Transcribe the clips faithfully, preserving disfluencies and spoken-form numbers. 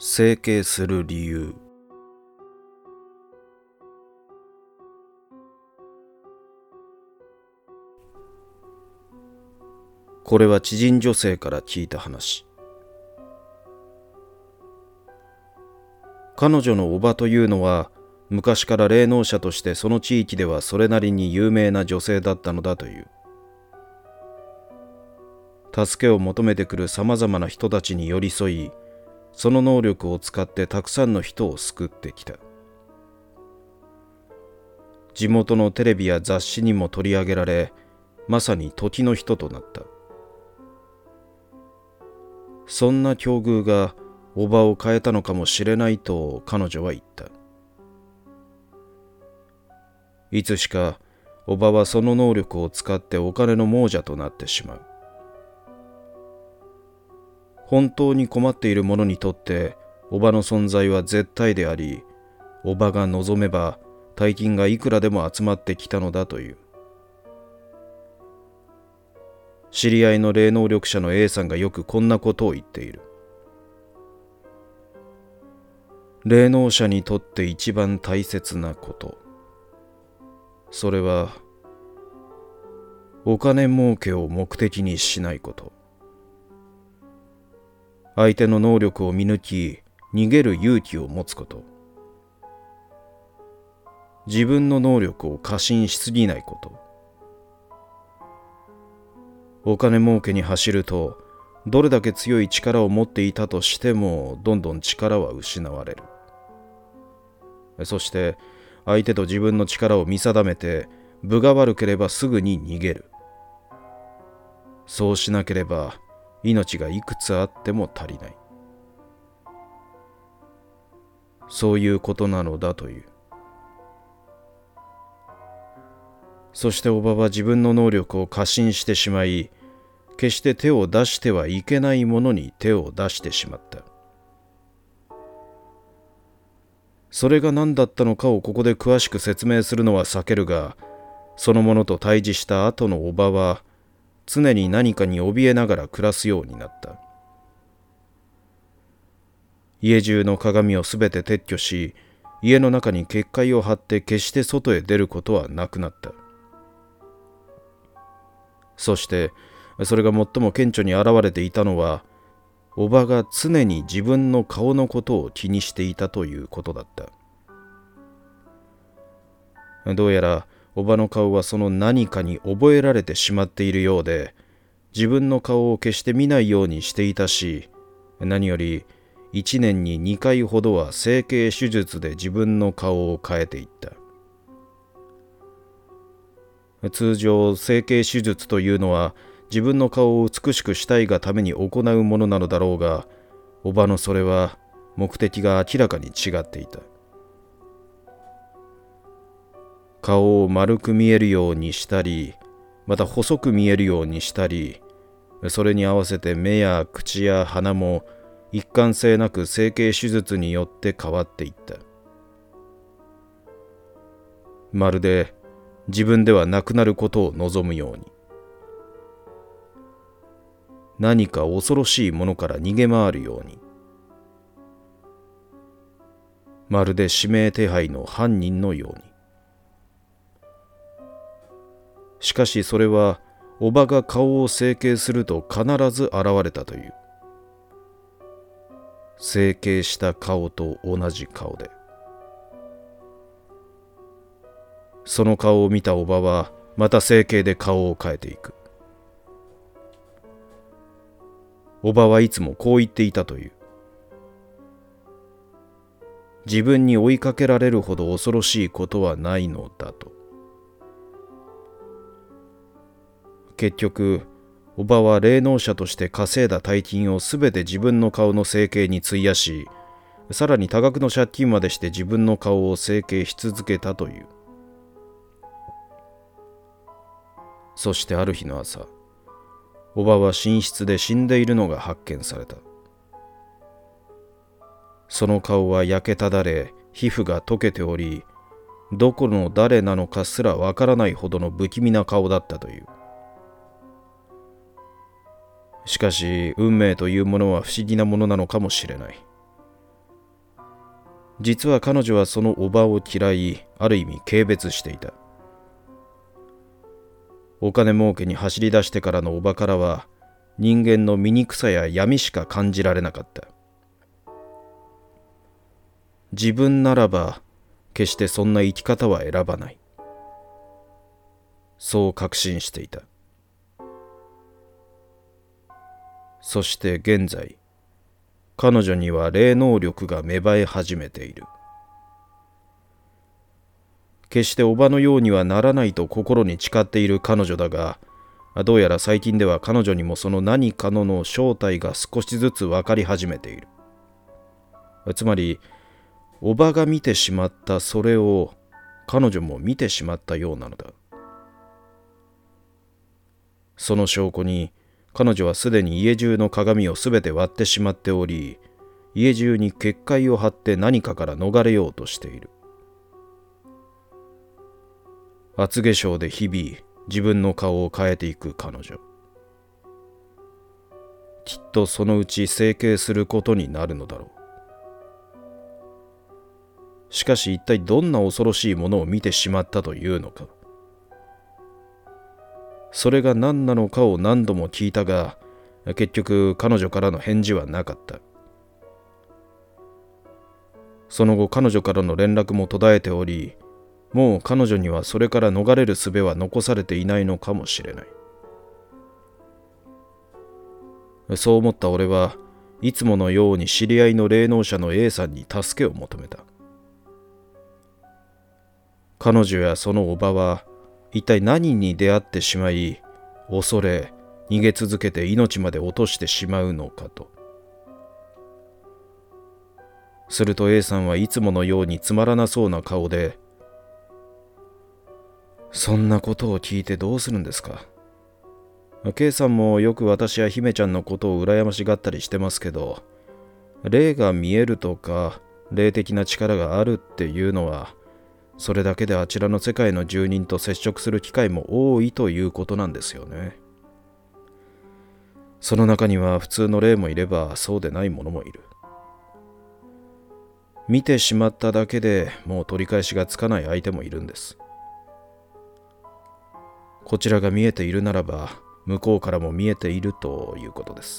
整形する理由。これは知人女性から聞いた話。彼女のおばというのは昔から霊能者としてその地域ではそれなりに有名な女性だったのだという。助けを求めてくるさまざまな人たちに寄り添い、その能力を使ってたくさんの人を救ってきた。地元のテレビや雑誌にも取り上げられ、まさに時の人となった。そんな境遇がおばを変えたのかもしれないと彼女は言った。いつしかおばはその能力を使ってお金の亡者となってしまう。本当に困っている者にとっておばの存在は絶対であり、おばが望めば大金がいくらでも集まってきたのだという。知り合いの霊能力者の A さんがよくこんなことを言っている。霊能者にとって一番大切なこと、それはお金儲けを目的にしないこと。相手の能力を見抜き逃げる勇気を持つこと。自分の能力を過信しすぎないこと。お金儲けに走るとどれだけ強い力を持っていたとしてもどんどん力は失われる。そして相手と自分の力を見定めて分が悪ければすぐに逃げる。そうしなければ命がいくつあっても足りない。そういうことなのだという。そしておばは自分の能力を過信してしまい、決して手を出してはいけないものに手を出してしまった。それが何だったのかをここで詳しく説明するのは避けるが、そのものと対峙した後のおばは常に何かに怯えながら暮らすようになった。家中の鏡をすべて撤去し、家の中に結界を張って決して外へ出ることはなくなった。そしてそれが最も顕著に現れていたのは、おばが常に自分の顔のことを気にしていたということだった。どうやらおばの顔はその何かに覚えられてしまっているようで、自分の顔を決して見ないようにしていたし、何より一年に二回ほどは整形手術で自分の顔を変えていった。通常整形手術というのは自分の顔を美しくしたいがために行うものなのだろうが、おばのそれは目的が明らかに違っていた。顔を丸く見えるようにしたり、また細く見えるようにしたり、それに合わせて目や口や鼻も一貫性なく整形手術によって変わっていった。まるで自分ではなくなることを望むように。何か恐ろしいものから逃げ回るように。まるで指名手配の犯人のように。しかしそれはおばが顔を整形すると必ず現れたという。整形した顔と同じ顔で。その顔を見たおばはまた整形で顔を変えていく。おばはいつもこう言っていたという。自分に追いかけられるほど恐ろしいことはないのだと。結局、おばは霊能者として稼いだ大金をすべて自分の顔の整形に費やし、さらに多額の借金までして自分の顔を整形し続けたという。そしてある日の朝、おばは寝室で死んでいるのが発見された。その顔は焼けただれ、皮膚が溶けており、どこの誰なのかすらわからないほどの不気味な顔だったという。しかし運命というものは不思議なものなのかもしれない。 実は彼女はその叔母を嫌い、ある意味軽蔑していた。お金儲けに走り出してからの叔母からは、人間の醜さや闇しか感じられなかった。自分ならば、決してそんな生き方は選ばない。そう確信していた。そして現在、彼女には霊能力が芽生え始めている。決して叔母のようにはならないと心に誓っている彼女だが、どうやら最近では彼女にもその何かのの正体が少しずつ分かり始めている。つまり、叔母が見てしまったそれを彼女も見てしまったようなのだ。その証拠に、彼女はすでに家中の鏡をすべて割ってしまっており、家中に結界を張って何かから逃れようとしている。厚化粧で日々自分の顔を変えていく彼女。きっとそのうち整形することになるのだろう。しかし一体どんな恐ろしいものを見てしまったというのか。それが何なのかを何度も聞いたが、結局彼女からの返事はなかった。その後彼女からの連絡も途絶えており、もう彼女にはそれから逃れる術は残されていないのかもしれない。そう思った俺はいつものように知り合いの霊能者の A さんに助けを求めた。彼女やその叔母は一体何に出会ってしまい、恐れ、逃げ続けて命まで落としてしまうのかと。すると A さんはいつものようにつまらなそうな顔で、そんなことを聞いてどうするんですか。K さんもよく私や姫ちゃんのことを羨ましがったりしてますけど、霊が見えるとか霊的な力があるっていうのは、それだけであちらの世界の住人と接触する機会も多いということなんですよね。その中には普通の霊もいればそうでないものもいる。見てしまっただけでもう取り返しがつかない相手もいるんです。こちらが見えているならば向こうからも見えているということです。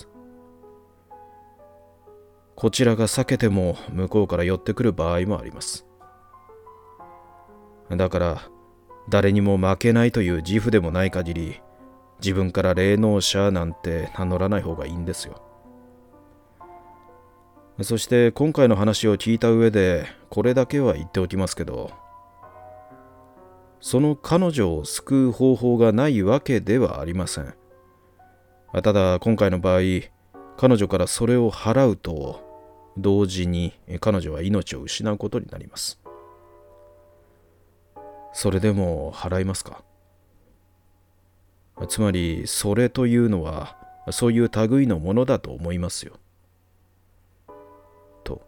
こちらが避けても向こうから寄ってくる場合もあります。だから誰にも負けないという自負でもない限り、自分から霊能者なんて名乗らない方がいいんですよ。そして今回の話を聞いた上でこれだけは言っておきますけど、その彼女を救う方法がないわけではありません。ただ今回の場合、彼女からそれを払うと同時に彼女は命を失うことになります。それでも払いますか？つまりそれというのはそういう類のものだと思いますよ。と。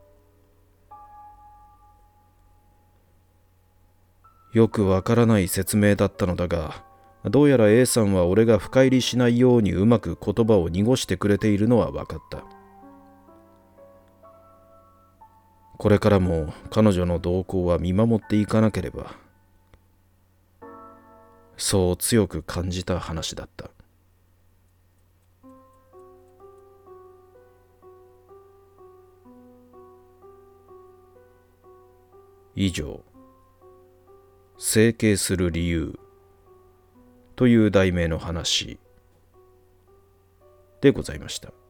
よくわからない説明だったのだが、どうやら A さんは俺が深入りしないようにうまく言葉を濁してくれているのは分かった。これからも彼女の動向は見守っていかなければ。そう強く感じた話だった。以上、整形する理由という題名の話でございました。